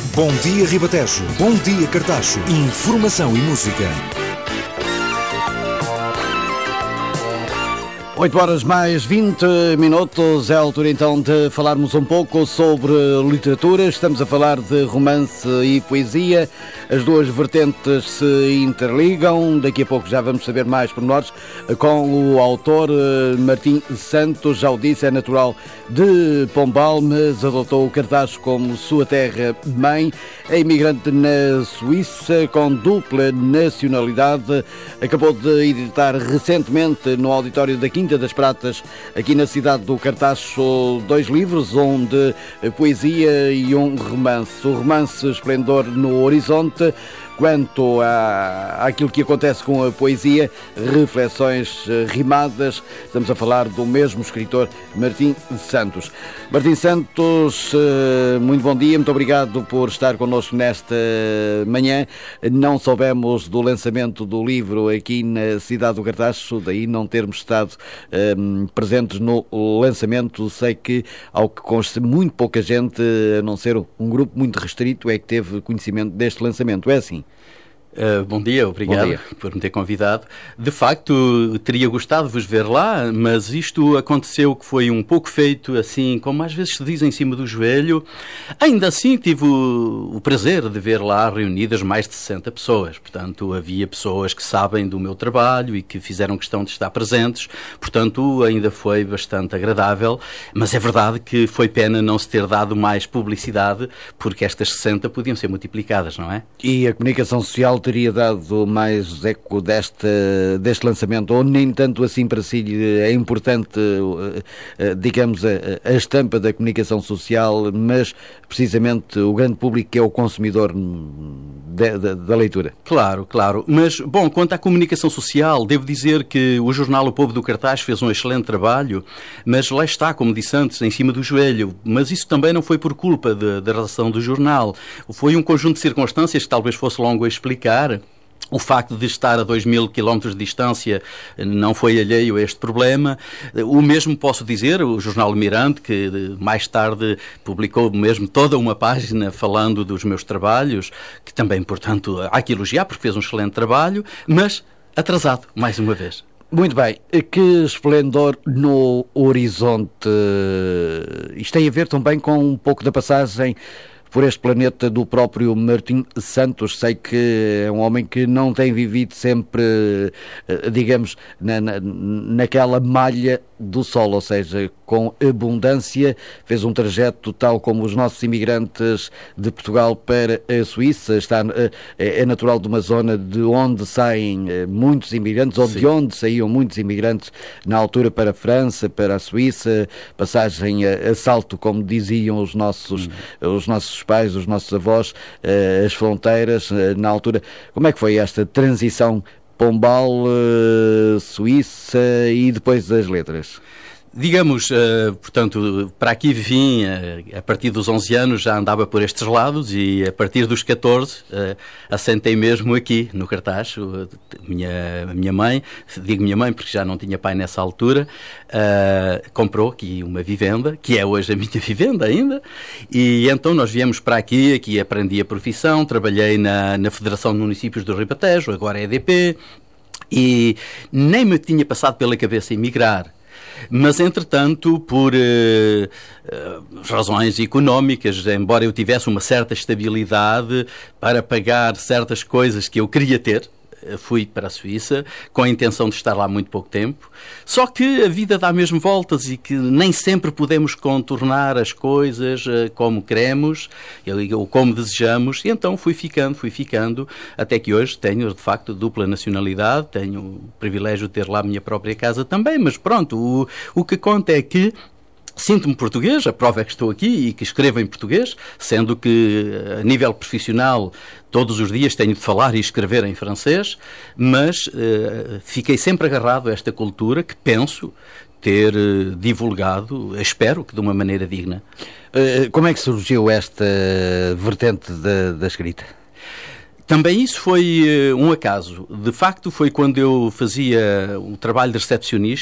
Bom dia Ribatejo, bom dia Cartacho. Informação e música. 8 horas mais 20 minutos, é a altura então de falarmos um pouco sobre literatura. Estamos a falar de romance e poesia, as duas vertentes se interligam. Daqui a pouco já vamos saber mais pormenores com o autor Martim Santos. Já o disse, é natural de Pombal, mas adotou o Cartacho como sua terra-mãe. É imigrante na Suíça com dupla nacionalidade. Acabou de editar recentemente no auditório da Quinta das Pratas, aqui na cidade do Cartacho, 2 livros, um de poesia e um romance. O romance Esplendor no Horizonte. Quanto àquilo que acontece com a poesia, reflexões rimadas, estamos a falar do mesmo escritor Martim Santos. Martim Santos, muito bom dia, muito obrigado por estar connosco nesta manhã. Não soubemos do lançamento do livro aqui na cidade do Cartacho, daí não termos estado presentes no lançamento. Sei que, ao que consta, muito pouca gente, a não ser um grupo muito restrito, é que teve conhecimento deste lançamento. É assim? Bom dia, obrigado por me ter convidado. De facto, teria gostado de vos ver lá, mas isto aconteceu que foi um pouco feito assim, como às vezes se diz, em cima do joelho. Ainda assim, tive o prazer de ver lá reunidas mais de 60 pessoas. Portanto, havia pessoas que sabem do meu trabalho e que fizeram questão de estar presentes. Portanto, ainda foi bastante agradável. Mas é verdade que foi pena não se ter dado mais publicidade, porque estas 60 podiam ser multiplicadas, não é? E a comunicação social teria dado mais eco deste lançamento, ou nem tanto assim para si é importante, digamos, a estampa da comunicação social, mas precisamente o grande público que é o consumidor da leitura? Claro. Mas, bom, quanto à comunicação social, devo dizer que o jornal O Povo do Cartaz fez um excelente trabalho, mas lá está, como disse antes, em cima do joelho. Mas isso também não foi por culpa da redação do jornal. Foi um conjunto de circunstâncias que talvez fosse longo a explicar. O facto de estar a 2.000 quilómetros de distância não foi alheio a este problema. O mesmo posso dizer, o jornal Mirante, que mais tarde publicou mesmo toda uma página falando dos meus trabalhos, que também, portanto, há que elogiar, porque fez um excelente trabalho, mas atrasado, mais uma vez. Muito bem. Que esplendor no horizonte. Isto tem a ver também com um pouco da passagem por este planeta do próprio Martim Santos. Sei que é um homem que não tem vivido sempre, digamos, naquela malha do sol, ou seja, com abundância. Fez um trajeto tal como os nossos imigrantes de Portugal para a Suíça. É natural de uma zona de onde saem muitos imigrantes, ou de onde saíam muitos imigrantes na altura para a França, para a Suíça, passagem a salto, como diziam os nossos pais, os nossos avós, as fronteiras na altura. Como é que foi esta transição Pombal, Suíça e depois as letras? Digamos, portanto, para aqui vim, a partir dos 11 anos já andava por estes lados e a partir dos 14 assentei mesmo aqui no Cartacho. Minha mãe, digo minha mãe porque já não tinha pai nessa altura, comprou aqui uma vivenda, que é hoje a minha vivenda ainda, e então nós viemos para aqui aprendi a profissão, trabalhei na Federação de Municípios do Ribatejo, agora é EDP, e nem me tinha passado pela cabeça emigrar. Mas, entretanto, por razões económicas, embora eu tivesse uma certa estabilidade para pagar certas coisas que eu queria ter, fui para a Suíça com a intenção de estar lá muito pouco tempo. Só que a vida dá mesmo voltas e que nem sempre podemos contornar as coisas como queremos ou como desejamos. E então fui ficando, até que hoje tenho, de facto, dupla nacionalidade. Tenho o privilégio de ter lá a minha própria casa também, mas pronto, o que conta é que sinto-me português, a prova é que estou aqui e que escrevo em português, sendo que, a nível profissional, todos os dias tenho de falar e escrever em francês, mas fiquei sempre agarrado a esta cultura que penso ter divulgado, espero que de uma maneira digna. Como é que surgiu esta vertente da escrita? Também isso foi um acaso. De facto, foi quando eu fazia o trabalho de recepcionista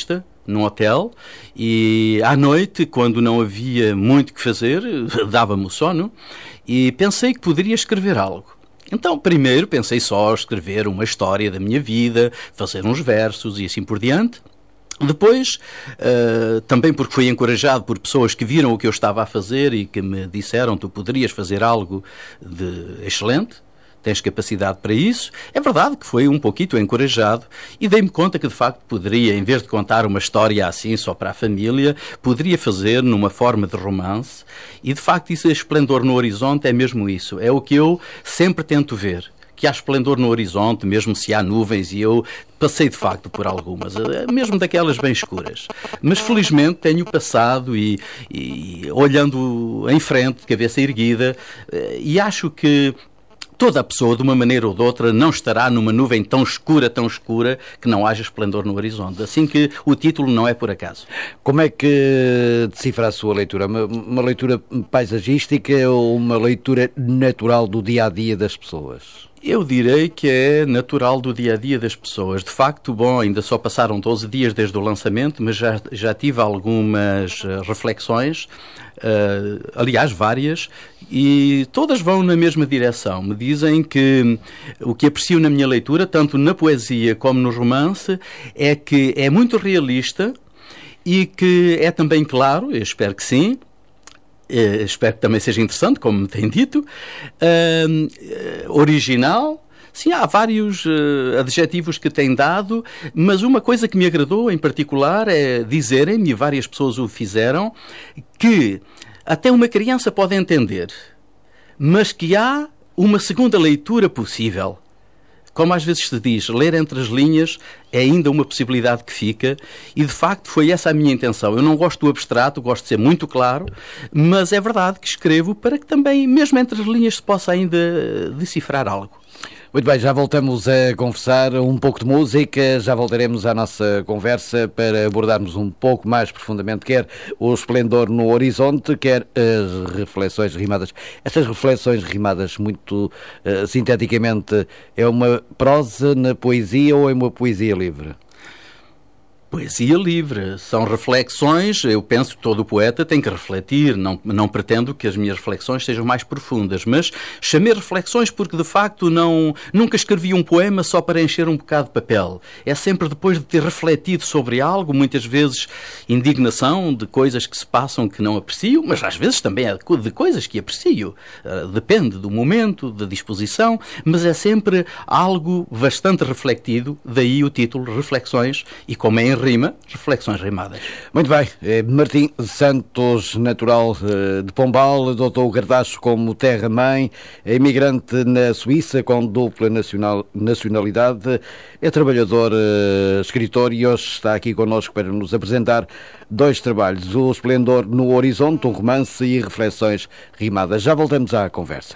num hotel, e à noite, quando não havia muito que fazer, dava-me o sono, e pensei que poderia escrever algo. Então, primeiro, pensei só escrever uma história da minha vida, fazer uns versos e assim por diante. Depois, também porque fui encorajado por pessoas que viram o que eu estava a fazer e que me disseram: tu poderias fazer algo de excelente, tens capacidade para isso. É verdade que foi um pouquinho encorajado e dei-me conta que de facto poderia, em vez de contar uma história assim só para a família, poderia fazer numa forma de romance, e de facto isso, Esplendor no Horizonte, é mesmo isso, é o que eu sempre tento ver. Que há esplendor no horizonte, mesmo se há nuvens, e eu passei de facto por algumas, mesmo daquelas bem escuras. Mas felizmente tenho passado e olhando em frente, de cabeça erguida, e acho que toda a pessoa, de uma maneira ou de outra, não estará numa nuvem tão escura, que não haja esplendor no horizonte. Assim que o título não é por acaso. Como é que decifra a sua leitura? Uma leitura paisagística ou uma leitura natural do dia-a-dia das pessoas? Eu direi que é natural do dia-a-dia das pessoas. De facto, bom, ainda só passaram 12 dias desde o lançamento, mas já tive algumas reflexões, aliás, várias, e todas vão na mesma direção. Me dizem que o que aprecio na minha leitura, tanto na poesia como no romance, é que é muito realista e que é também claro, eu espero que sim, espero que também seja interessante, como me tem dito, original. Sim, há vários adjetivos que têm dado, mas uma coisa que me agradou em particular é dizerem-me, e várias pessoas o fizeram, que até uma criança pode entender, mas que há uma segunda leitura possível. Como às vezes se diz, ler entre as linhas é ainda uma possibilidade que fica, e de facto foi essa a minha intenção. Eu não gosto do abstrato, gosto de ser muito claro, mas é verdade que escrevo para que também, mesmo entre as linhas, se possa ainda decifrar algo. Muito bem, já voltamos a conversar um pouco de música, já voltaremos à nossa conversa para abordarmos um pouco mais profundamente quer o esplendor no horizonte, quer as reflexões rimadas. Estas reflexões rimadas, muito sinteticamente, é uma prosa na poesia ou é uma poesia livre? Poesia livre, são reflexões. Eu penso que todo poeta tem que refletir, não pretendo que as minhas reflexões sejam mais profundas, mas chamei reflexões porque de facto nunca escrevi um poema só para encher um bocado de papel. É sempre depois de ter refletido sobre algo, muitas vezes indignação de coisas que se passam que não aprecio, mas às vezes também é de coisas que aprecio. Depende do momento, da disposição, mas é sempre algo bastante refletido, daí o título Reflexões, e como é em rima, reflexões rimadas. Muito bem. Martim Santos, natural de Pombal, adotou o Cartacho como terra-mãe, é imigrante na Suíça com dupla nacionalidade, é trabalhador, escritor, e hoje está aqui connosco para nos apresentar dois trabalhos, O Esplendor no Horizonte, um romance, e Reflexões rimadas. Já voltamos à conversa.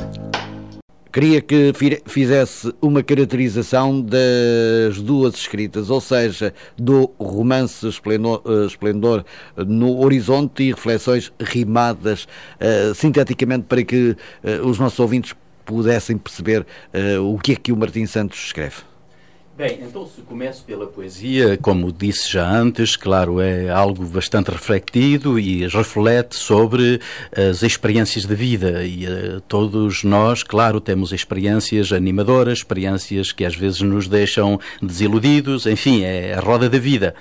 Queria que fizesse uma caracterização das duas escritas, ou seja, do romance Esplendor no Horizonte e Reflexões rimadas, sinteticamente, para que os nossos ouvintes pudessem perceber o que é que o Martim Santos escreve. Bem, então se começo pela poesia, como disse já antes, claro, é algo bastante refletido e reflete sobre as experiências de vida, e todos nós, claro, temos experiências animadoras, experiências que às vezes nos deixam desiludidos, enfim, é a roda da vida.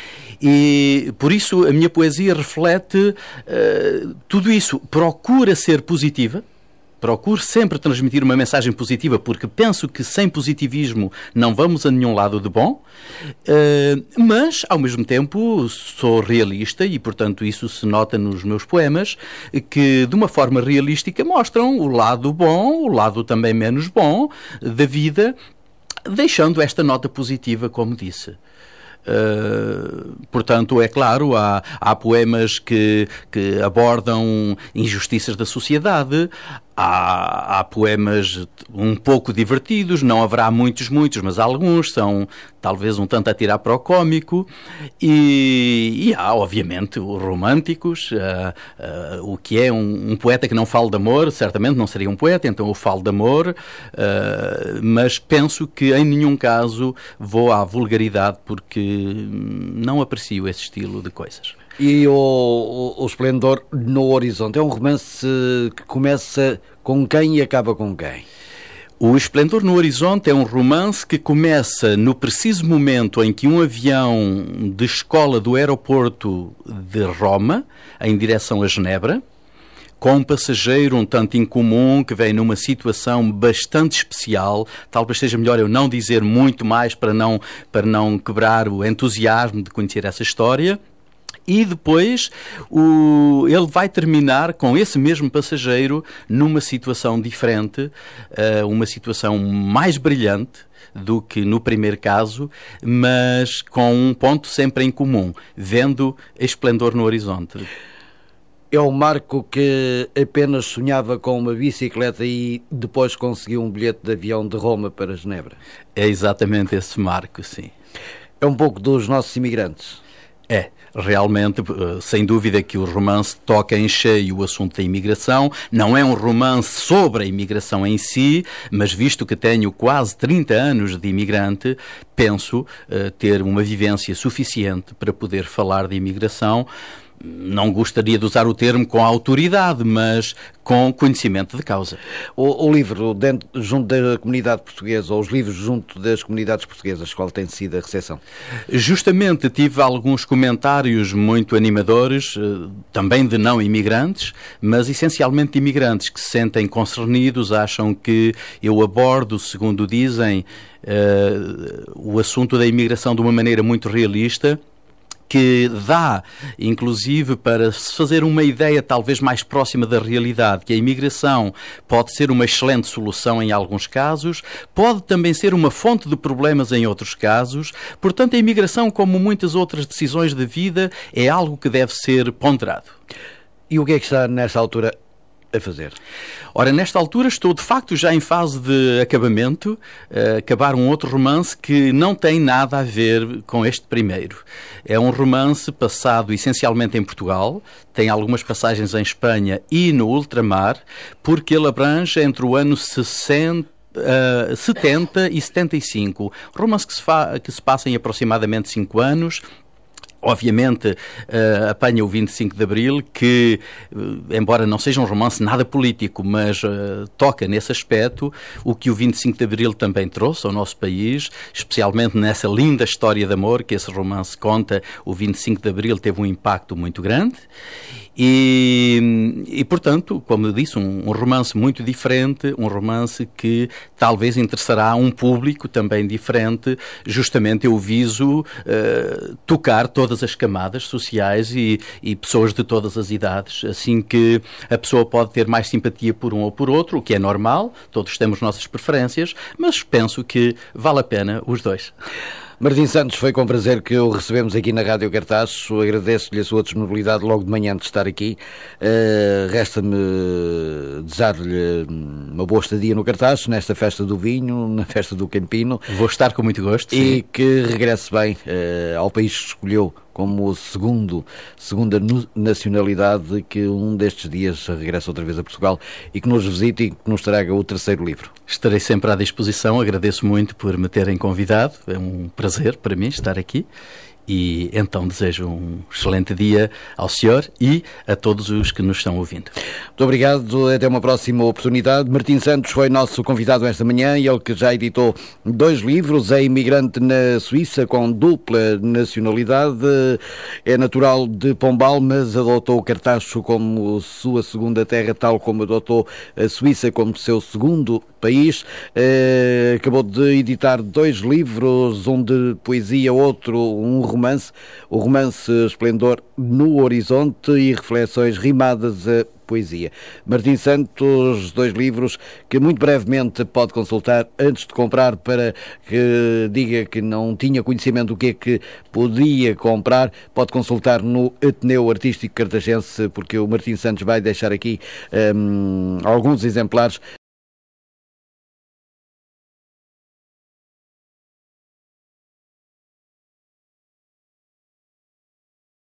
E por isso a minha poesia reflete tudo isso, procura ser positiva. Procuro sempre transmitir uma mensagem positiva, porque penso que sem positivismo não vamos a nenhum lado de bom, mas, ao mesmo tempo, sou realista e, portanto, isso se nota nos meus poemas, que, de uma forma realística, mostram o lado bom, o lado também menos bom da vida, deixando esta nota positiva, como disse. Portanto, é claro, há poemas que abordam injustiças da sociedade, Há poemas um pouco divertidos, não haverá muitos, mas alguns são talvez um tanto a tirar para o cómico, e há, obviamente, os românticos, o que é um poeta que não fala de amor, certamente não seria um poeta, então eu falo de amor, mas penso que em nenhum caso vou à vulgaridade, porque não aprecio esse estilo de coisas. E o Esplendor no Horizonte é um romance que começa com quem e acaba com quem? O Esplendor no Horizonte é um romance que começa no preciso momento em que um avião de escola do aeroporto de Roma, em direção a Genebra, com um passageiro um tanto incomum que vem numa situação bastante especial. Talvez seja melhor eu não dizer muito mais para não quebrar o entusiasmo de conhecer essa história. E depois ele vai terminar com esse mesmo passageiro numa situação diferente, uma situação mais brilhante do que no primeiro caso, mas com um ponto sempre em comum, vendo esplendor no horizonte. É o Marco que apenas sonhava com uma bicicleta e depois conseguiu um bilhete de avião de Roma para Genebra. É exatamente esse Marco, sim. É um pouco dos nossos imigrantes. É. Realmente, sem dúvida que o romance toca em cheio o assunto da imigração. Não é um romance sobre a imigração em si, mas visto que tenho quase 30 anos de imigrante, penso ter uma vivência suficiente para poder falar de imigração. Não gostaria de usar o termo com autoridade, mas com conhecimento de causa. O livro junto da comunidade portuguesa, ou os livros junto das comunidades portuguesas, qual tem sido a recepção? Justamente tive alguns comentários muito animadores, também de não imigrantes, mas essencialmente de imigrantes que se sentem concernidos, acham que eu abordo, segundo dizem, o assunto da imigração de uma maneira muito realista, que dá, inclusive, para se fazer uma ideia talvez mais próxima da realidade, que a imigração pode ser uma excelente solução em alguns casos, pode também ser uma fonte de problemas em outros casos. Portanto, a imigração, como muitas outras decisões de vida, é algo que deve ser ponderado. E o que é que está, nesta altura, a fazer? Ora, nesta altura estou de facto já em fase de acabamento, acabar um outro romance que não tem nada a ver com este primeiro. É um romance passado essencialmente em Portugal, tem algumas passagens em Espanha e no ultramar, porque ele abrange entre o ano 70 e 75. Romance que se passa em aproximadamente 5 anos. Obviamente, apanha o 25 de Abril, que, embora não seja um romance nada político, mas toca nesse aspecto, o que o 25 de Abril também trouxe ao nosso país, especialmente nessa linda história de amor que esse romance conta. O 25 de Abril teve um impacto muito grande. E portanto, como eu disse, um romance muito diferente, um romance que talvez interessará a um público também diferente. Justamente eu viso tocar todas as camadas sociais e pessoas de todas as idades, assim que a pessoa pode ter mais simpatia por um ou por outro, o que é normal, todos temos nossas preferências, mas penso que vale a pena os dois. Martim Santos, foi com prazer que o recebemos aqui na Rádio Cartacho. Agradeço-lhe a sua disponibilidade logo de manhã de estar aqui. Resta-me desejar-lhe uma boa estadia no Cartacho, nesta festa do vinho, na festa do Campino. Vou estar com muito gosto. E sim. Que regresse bem ao país que escolheu como segunda nacionalidade, que um destes dias regressa outra vez a Portugal e que nos visite e que nos traga o terceiro livro. Estarei sempre à disposição, agradeço muito por me terem convidado, é um prazer para mim estar aqui. E então desejo um excelente dia ao senhor e a todos os que nos estão ouvindo. Muito obrigado, até uma próxima oportunidade. Martim Santos foi nosso convidado esta manhã, ele que já editou 2 livros, é imigrante na Suíça com dupla nacionalidade, é natural de Pombal, mas adotou o Cartacho como sua segunda terra, tal como adotou a Suíça como seu segundo país. Acabou de editar 2 livros, um de poesia, outro um romance, o romance Esplendor no Horizonte e reflexões rimadas a poesia. Martim Santos, 2 livros que muito brevemente pode consultar antes de comprar, para que diga que não tinha conhecimento do que é que podia comprar. Pode consultar no Ateneu Artístico Cartagense, porque o Martim Santos vai deixar aqui alguns exemplares